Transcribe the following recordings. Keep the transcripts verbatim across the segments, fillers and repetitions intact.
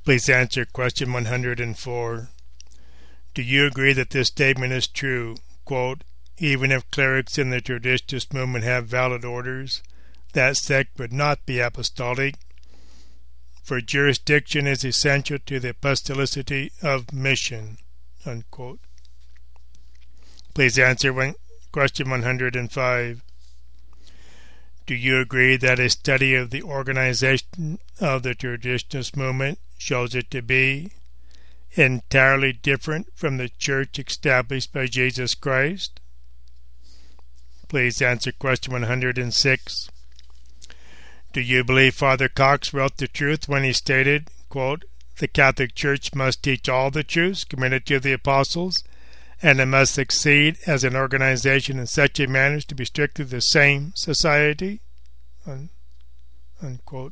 Please answer question one hundred four. Do you agree that this statement is true? Quote, even if clerics in the Traditionalist movement have valid orders, that sect would not be apostolic, for jurisdiction is essential to the apostolicity of mission. Unquote. Please answer one, question one hundred five. Do you agree that a study of the organization of the Traditionalist movement shows it to be entirely different from the church established by Jesus Christ? Please answer question one hundred six. Do you believe Father Cox wrote the truth when he stated, quote, the Catholic Church must teach all the truths committed to the apostles, and it must succeed as an organization in such a manner as to be strictly the same society? Un- unquote.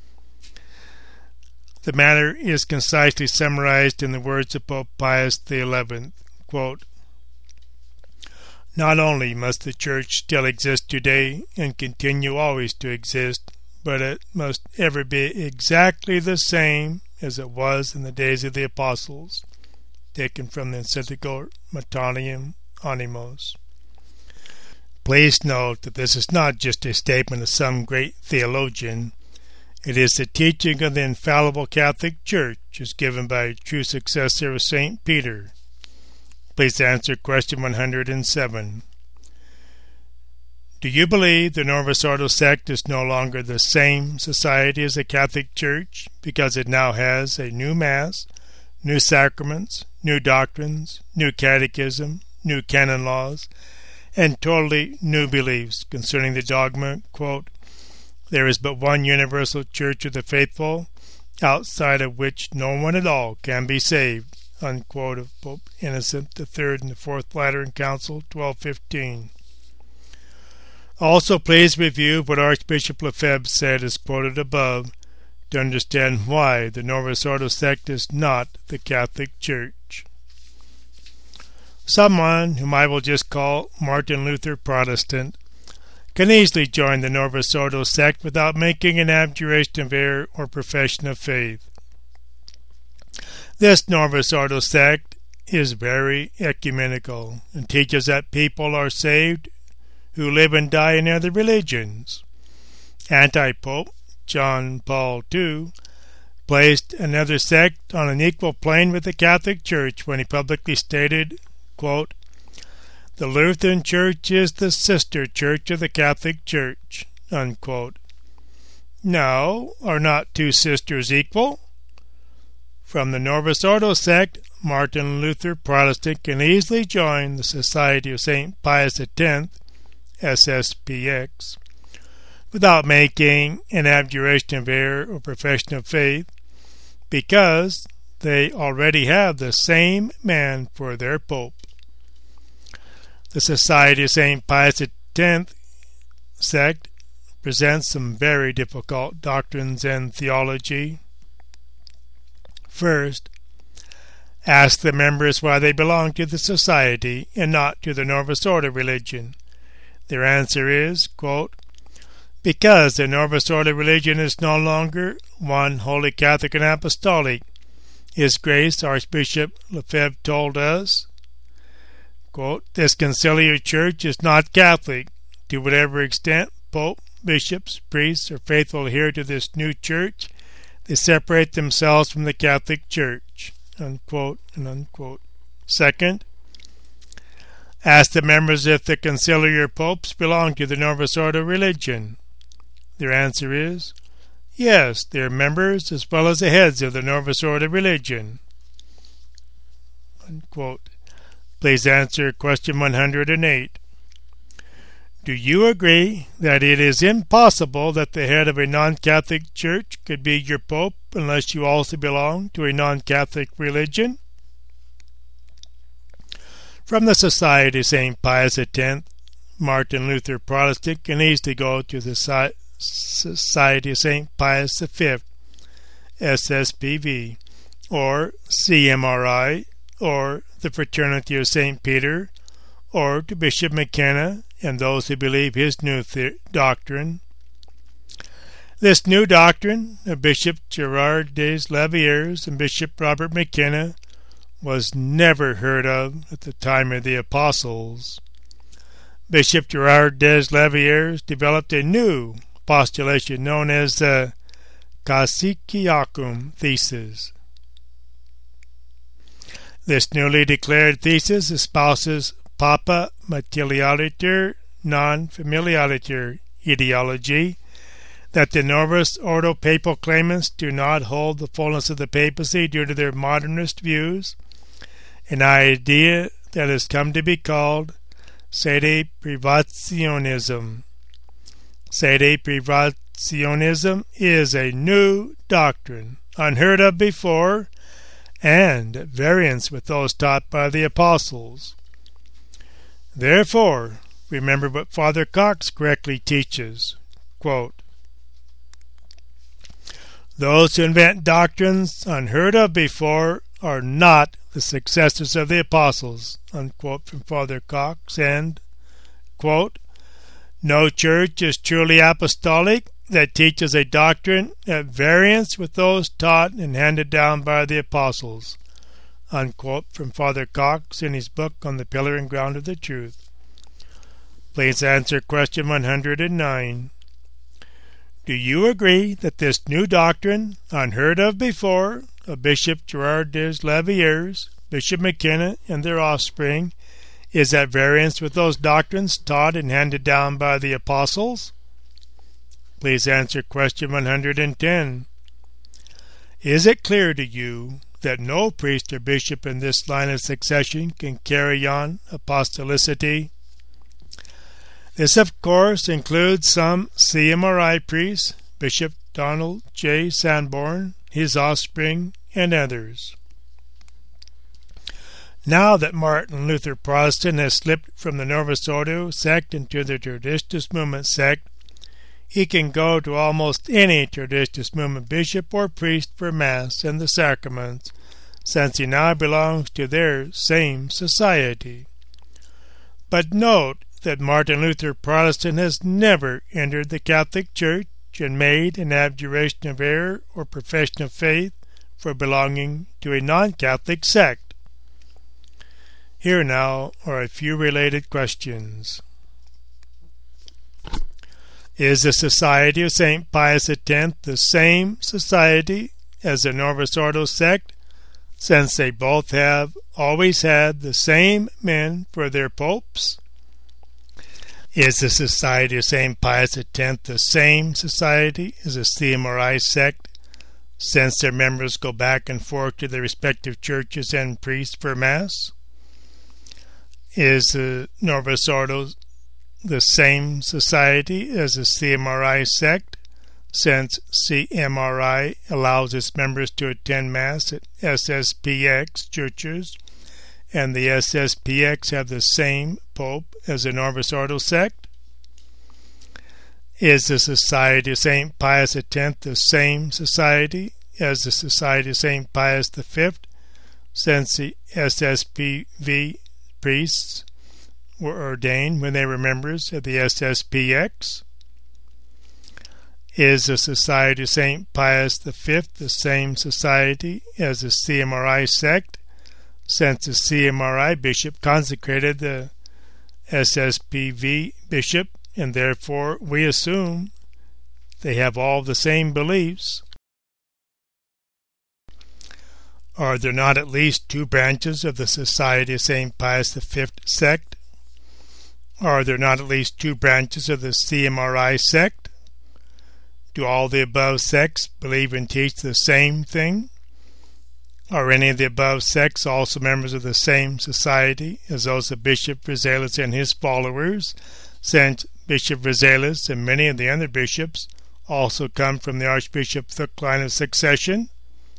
The matter is concisely summarized in the words of Pope Pius the eleventh, quote, not only must the Church still exist today and continue always to exist, but it must ever be exactly the same as it was in the days of the apostles, taken from the encyclical Motanium Animos. Please note that this is not just a statement of some great theologian. It is the teaching of the infallible Catholic Church as given by a true successor of Saint Peter. Please answer question one hundred seven. Do you believe the Novus Ordo sect is no longer the same society as the Catholic Church because it now has a new Mass, new sacraments, new doctrines, new catechism, new canon laws, and totally new beliefs concerning the dogma, quote, there is but one universal Church of the faithful, outside of which no one at all can be saved, unquote, of Pope Innocent the Third in the Fourth Lateran Council, twelve fifteen. Also, please review what Archbishop Lefebvre said as quoted above to understand why the Novus Ordo sect is not the Catholic Church. Someone, whom I will just call Martin Luther Protestant, can easily join the Novus Ordo sect without making an abjuration of error or profession of faith. This Novus Ordo sect is very ecumenical and teaches that people are saved who live and die in other religions. Anti-Pope John Paul the Second placed another sect on an equal plane with the Catholic Church when he publicly stated, quote, the Lutheran Church is the sister church of the Catholic Church, unquote. Now, are not two sisters equal? From the Novus Ordo sect, Martin Luther Protestant can easily join the Society of Saint Pius X, S S P X, without making an abjuration of error or profession of faith, because they already have the same man for their pope. The Society of Saint Pius X sect presents some very difficult doctrines and theology. First, ask the members why they belong to the society and not to the Novus Ordo religion. Their answer is, quote, because the Novus Ordo religion is no longer one holy Catholic and apostolic. His Grace Archbishop Lefebvre told us, quote, this conciliar church is not Catholic. To whatever extent Pope, bishops, priests are faithful here to this new church, they separate themselves from the Catholic Church, unquote and unquote. Second, ask the members if the conciliar popes belong to the Novus Ordo religion. Their answer is, yes, they are members as well as the heads of the Novus Ordo religion, unquote. Please answer question one hundred eight. Do you agree that it is impossible that the head of a non-Catholic church could be your pope unless you also belong to a non-Catholic religion? From the Society of Saint Pius X, Martin Luther Protestant can easily go to the Society of Saint Pius V, S S P V, or C M R I, or the Fraternity of Saint Peter, or to Bishop McKenna and those who believe his new the- doctrine. This new doctrine of Bishop Gerard des Lavieres and Bishop Robert McKenna was never heard of at the time of the apostles. Bishop Gerard des Lavieres developed a new postulation known as the Cassiciacum thesis. This newly declared thesis espouses Papa Materialiter non familiariter ideology, that the Novus Ordo papal claimants do not hold the fullness of the papacy due to their modernist views, an idea that has come to be called sede privationism. Sede privationism is a new doctrine, unheard of before, and at variance with those taught by the apostles. Therefore, remember what Father Cox correctly teaches. Quote, "Those who invent doctrines unheard of before are not the successors of the apostles," unquote, from Father Cox, and, quote, "No church is truly apostolic that teaches a doctrine at variance with those taught and handed down by the apostles," unquote, from Father Cox in his book on the Pillar and Ground of the Truth. Please answer question one hundred nine. Do you agree that this new doctrine, unheard of before, of Bishop Gerard des Lavieres, Bishop McKenna, and their offspring, is at variance with those doctrines taught and handed down by the apostles? Please answer question one hundred ten. Is it clear to you that no priest or bishop in this line of succession can carry on apostolicity? This, of course, includes some C M R I priests, Bishop Donald J. Sanborn, his offspring, and others. Now that Martin Luther Protestant has slipped from the Novus Ordo sect into the Traditionalist Movement sect, he can go to almost any Traditionalist Movement bishop or priest for Mass and the sacraments, since he now belongs to their same society. But note that Martin Luther Protestant has never entered the Catholic Church and made an abjuration of error or profession of faith for belonging to a non-Catholic sect. Here now are a few related questions. Is the Society of Saint Pius X the same society as the Novus Ordo sect, since they both have always had the same men for their popes? Is the Society of Saint Pius X the same society as the C M R I sect, since their members go back and forth to their respective churches and priests for Mass? Is the Novus Ordo the same society as the C M R I sect, since C M R I allows its members to attend Mass at S S P X churches, and the S S P X have the same Pope as the Novus Ordo sect? Is the Society of Saint Pius X the same society as the Society of Saint Pius the Fifth, since the S S P V priests were ordained when they were members of the S S P X? Is the Society of Saint Pius the Fifth the same society as the C M R I sect, since the C M R I bishop consecrated the S S P V bishop, and therefore we assume they have all the same beliefs? Are there not at least two branches of the Society of Saint Pius the Fifth sect? Are there not at least two branches of the C M R I sect? Do all the above sects believe and teach the same thing? Are any of the above sects also members of the same society as those of Bishop Vizalis and his followers, since Bishop Vizalis and many of the other bishops also come from the Archbishop Thuk line of succession?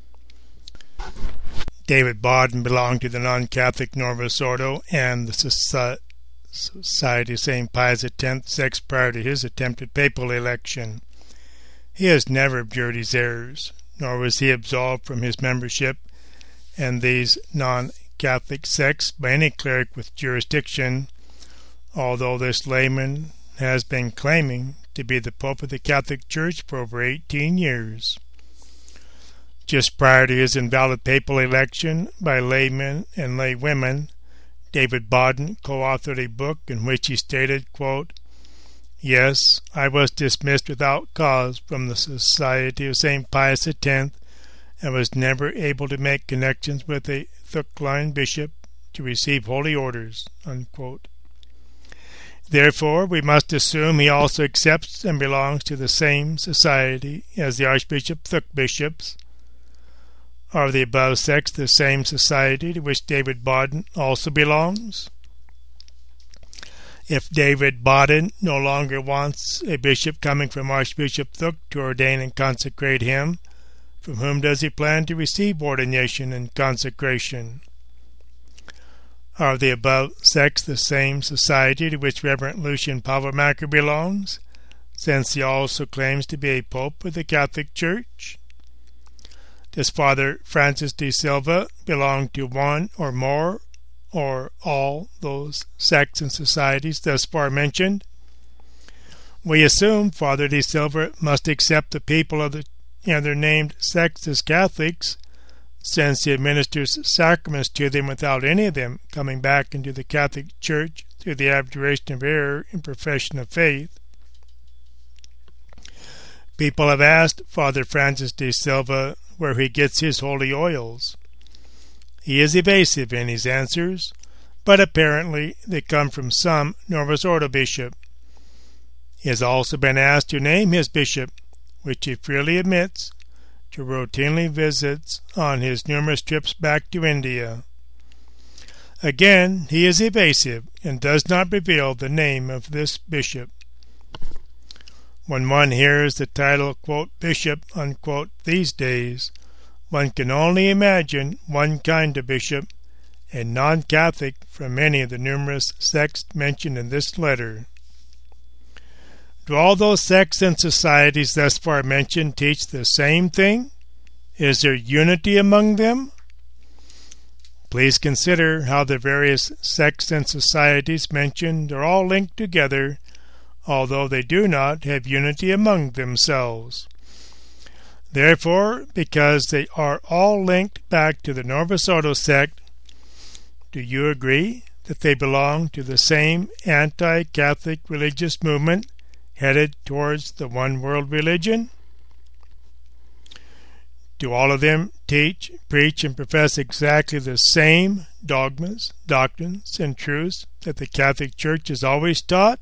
David Bauden belonged to the non-Catholic Novus Ordo and the Society of Saint Pius X sects prior to his attempted papal election. He has never abjured his errors, nor was he absolved from his membership in these non-Catholic sects by any cleric with jurisdiction, although this layman has been claiming to be the Pope of the Catholic Church for over eighteen years. Just prior to his invalid papal election by laymen and laywomen, David Bauden co-authored a book in which he stated, quote, "Yes, I was dismissed without cause from the Society of Saint Pius X and was never able to make connections with a Thukline bishop to receive holy orders," unquote. Therefore, we must assume he also accepts and belongs to the same society as the Archbishop Thuk bishops. Are the above sects the same society to which David Bauden also belongs? If David Bauden no longer wants a bishop coming from Archbishop Thuk to ordain and consecrate him, from whom does he plan to receive ordination and consecration? Are the above sects the same society to which Reverend Lucian Pavlemacher belongs, since he also claims to be a pope of the Catholic Church? Does Father Francis de Silva belong to one or more or all those sects and societies thus far mentioned? We assume Father de Silva must accept the people of the other named sects as Catholics, since he administers sacraments to them without any of them coming back into the Catholic Church through the abjuration of error and profession of faith. People have asked Father Francis de Silva where he gets his holy oils. He is evasive in his answers, but apparently they come from some Novus Ordo bishop. He has also been asked to name his bishop, which he freely admits to routinely visits on his numerous trips back to India. Again, he is evasive and does not reveal the name of this bishop. When one hears the title, quote, bishop, unquote, these days, one can only imagine one kind of bishop, a non-Catholic from any of the numerous sects mentioned in this letter. Do all those sects and societies thus far mentioned teach the same thing? Is there unity among them? Please consider how the various sects and societies mentioned are all linked together, although they do not have unity among themselves. Therefore, because they are all linked back to the Novus Ordo sect, do you agree that they belong to the same anti-Catholic religious movement headed towards the one-world religion? Do all of them teach, preach, and profess exactly the same dogmas, doctrines, and truths that the Catholic Church has always taught?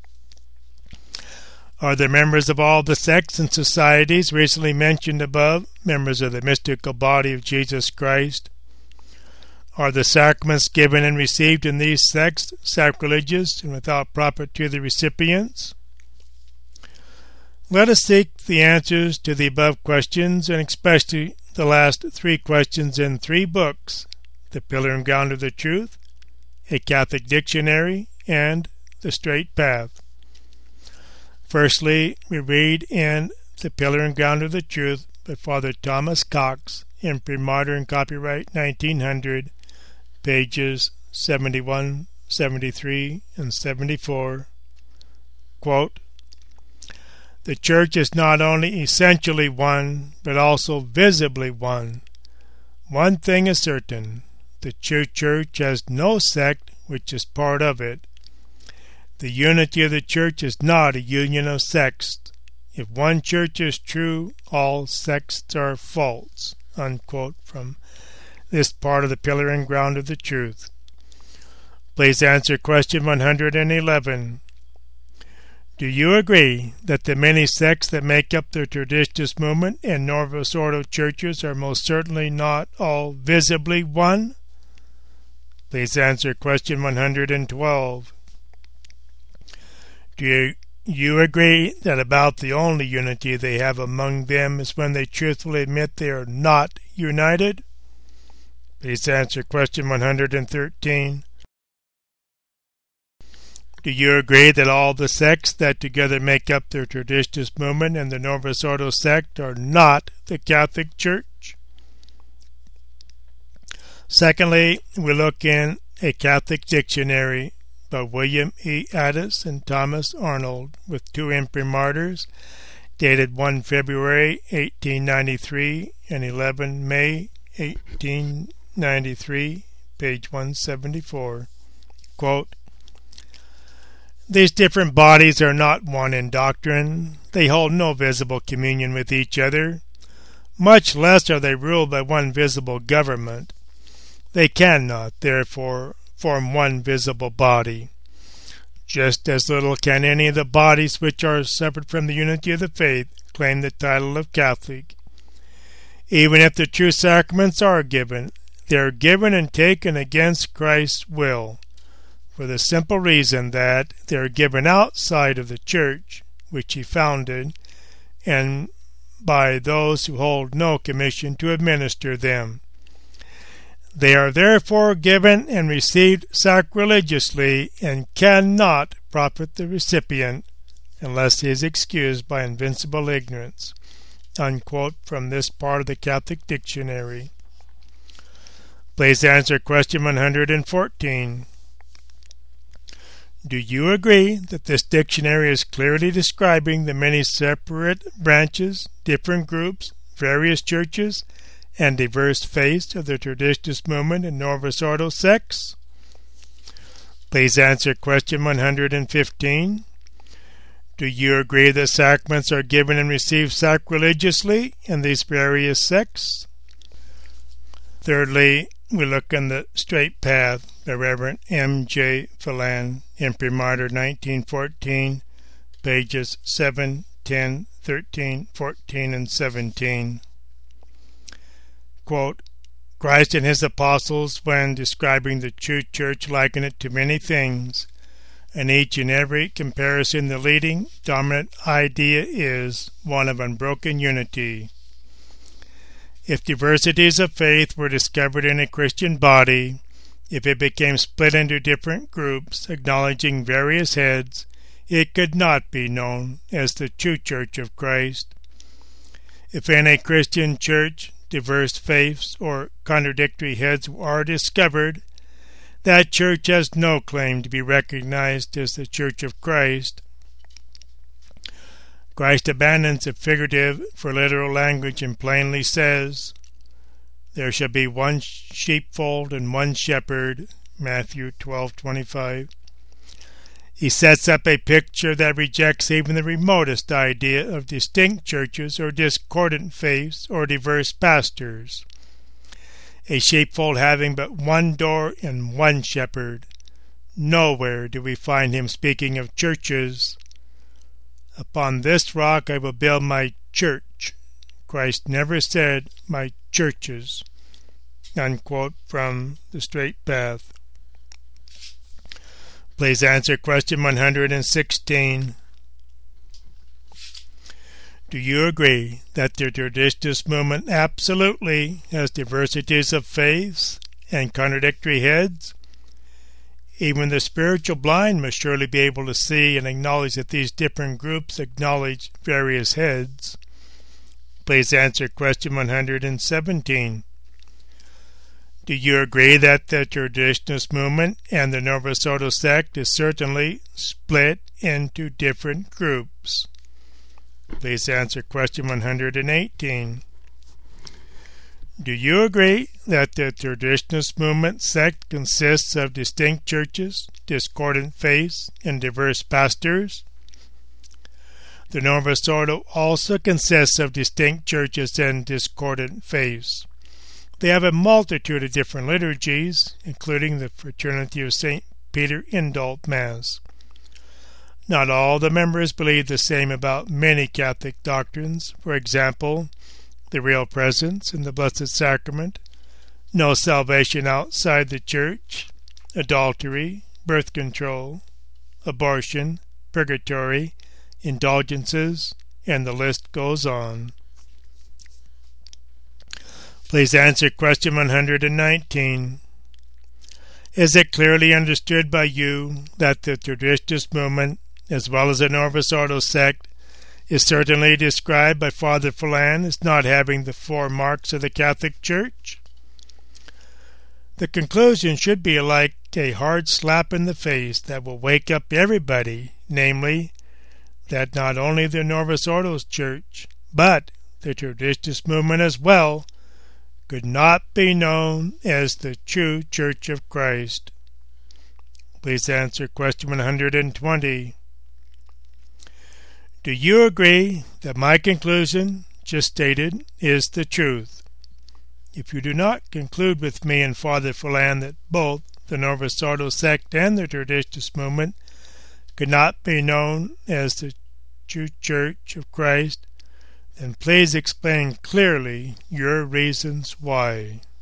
Are the members of all the sects and societies recently mentioned above members of the mystical body of Jesus Christ? Are the sacraments given and received in these sects sacrilegious and without profit to the recipients? Let us seek the answers to the above questions, and especially the last three questions in three books: The Pillar and Ground of the Truth, A Catholic Dictionary, and The Straight Path. Firstly, we read in The Pillar and Ground of the Truth by Father Thomas Cox, Imprimatur, copyright nineteen hundred, pages seventy-one, seventy-three, and seventy-four. Quote, "The Church is not only essentially one, but also visibly one. One thing is certain: the true Church has no sect which is part of it. The unity of the Church is not a union of sects. If one Church is true, all sects are false." Unquote, from this part of The Pillar and Ground of the Truth. Please answer question one hundred eleven. Do you agree that the many sects that make up the Traditionalist movement and Novus Ordo churches are most certainly not all visibly one? Please answer question one hundred twelve. Do you, you agree that about the only unity they have among them is when they truthfully admit they are not united? Please answer question one hundred thirteen. Do you agree that all the sects that together make up the Traditionalist movement and the Novus Ordo sect are not the Catholic Church? Secondly, we look in A Catholic Dictionary by William E. Addis and Thomas Arnold, with two imprimaturs, dated the first of February eighteen ninety-three and the eleventh of May eighteen ninety-three, page one seventy-four. Quote, "These different bodies are not one in doctrine. They hold no visible communion with each other. Much less are they ruled by one visible government. They cannot, therefore, form one visible body. Just as little can any of the bodies which are separate from the unity of the faith claim the title of Catholic. Even if the true sacraments are given, they are given and taken against Christ's will, for the simple reason that they are given outside of the Church which he founded, and by those who hold no commission to administer them. They are therefore given and received sacrilegiously, and cannot profit the recipient unless he is excused by invincible ignorance." Unquote from this part of the Catholic Dictionary. Please answer question one hundred fourteen. Do you agree that this dictionary is clearly describing the many separate branches, different groups, various churches, and diverse faiths of the Traditionalist movement and Novus Ordo sects? Please answer question one hundred fifteen. Do you agree that sacraments are given and received sacrilegiously in these various sects? Thirdly, we look on the Straight Path by Reverend M J Phelan, Imprimatur nineteen fourteen, pages seven, ten, thirteen, fourteen, and seventeen. Quote, "Christ and his apostles, when describing the true church, liken it to many things. In each and every comparison, the leading, dominant idea is one of unbroken unity. If diversities of faith were discovered in a Christian body, if it became split into different groups, acknowledging various heads, it could not be known as the true Church of Christ. If in a Christian church diverse faiths or contradictory heads are discovered, that church has no claim to be recognized as the Church of Christ. Christ abandons the figurative for literal language and plainly says, 'There shall be one sheepfold and one shepherd,' Matthew twelve twenty-five. He sets up a picture that rejects even the remotest idea of distinct churches or discordant faiths or diverse pastors. A sheepfold having but one door and one shepherd. Nowhere do we find him speaking of churches. 'Upon this rock I will build my church.' Christ never said, 'my churches.'" Unquote from the Straight Path. Please answer question one hundred sixteen. Do you agree that the Traditionalist movement absolutely has diversities of faiths and contradictory heads? Even the spiritual blind must surely be able to see and acknowledge that these different groups acknowledge various heads. Please answer question one hundred seventeen. Do you agree that the Traditionalist movement and the Novus Ordo sect is certainly split into different groups? Please answer question one hundred eighteen. Do you agree that the Traditionalist movement sect consists of distinct churches, discordant faiths, and diverse pastors? The Novus Ordo also consists of distinct churches and discordant faiths. They have a multitude of different liturgies, including the Fraternity of Saint Peter Indult Mass. Not all the members believe the same about many Catholic doctrines, for example, the real presence in the Blessed Sacrament, no salvation outside the Church, adultery, birth control, abortion, purgatory, indulgences, and the list goes on. Please answer question one hundred nineteen. Is it clearly understood by you that the Traditionalist movement, as well as the Novus Ordo sect, is certainly described by Father Phelan as not having the four marks of the Catholic Church? The conclusion should be alike a hard slap in the face that will wake up everybody, namely, that not only the Novus Ordo Church, but the Traditionalist movement as well, could not be known as the true Church of Christ. Please answer question one hundred twenty. Do you agree that my conclusion, just stated, is the truth? If you do not conclude with me and Father Phelan that both the Novus Ordo sect and the Traditionalist movement could not be known as the true Church of Christ, then please explain clearly your reasons why.